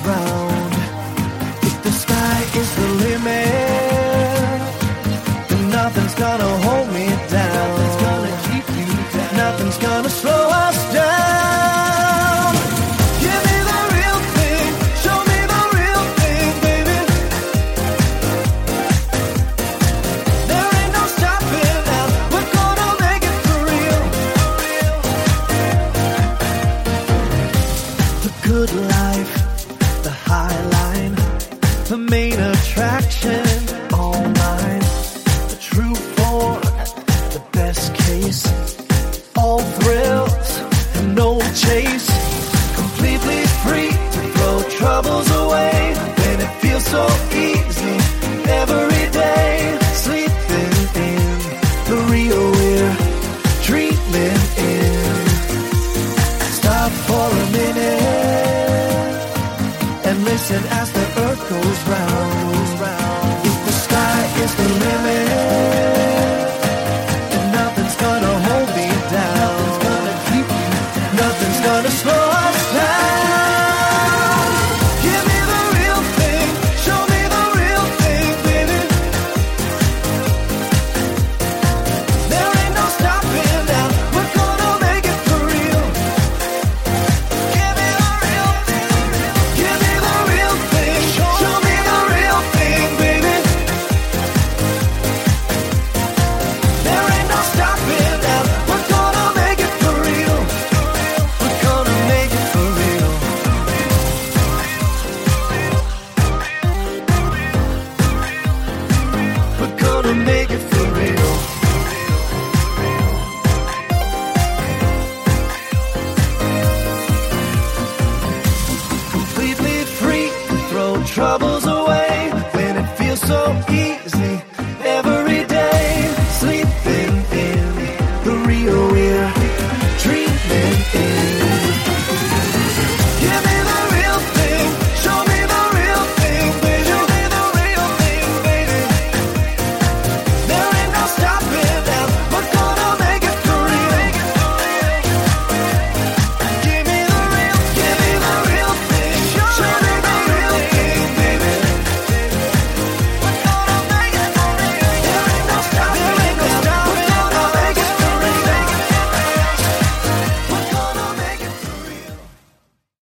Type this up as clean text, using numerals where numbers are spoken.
round. If the sky is the limit, then nothing's gonna hold me down. Nothing's gonna keep you down. Nothing's gonna slow us down. Give me the real thing, show me the real thing, baby. There ain't no stopping now, we're gonna make it for real. The good life, the high line, the main attraction, all mine. The true form, the best case, all thrills and no chase. Completely free to throw troubles away when it feels so easy every day. Sleeping in the real we're dreaming in. Stop for a minute and listen as the earth goes round. If the sky is the limit, then nothing's gonna hold me down. Nothing's gonna keep you down. Nothing's gonna slow us down. Give me the real thing, show me the real thing, baby. There ain't no stopping now, we're gonna make it for real. Give me the real thing, give me the real thing, show me the real thing, baby. There ain't no stopping now, we're gonna make it for real. We're gonna make it for real. We're gonna make it for real. Completely free to throw troubles away when it feels so easy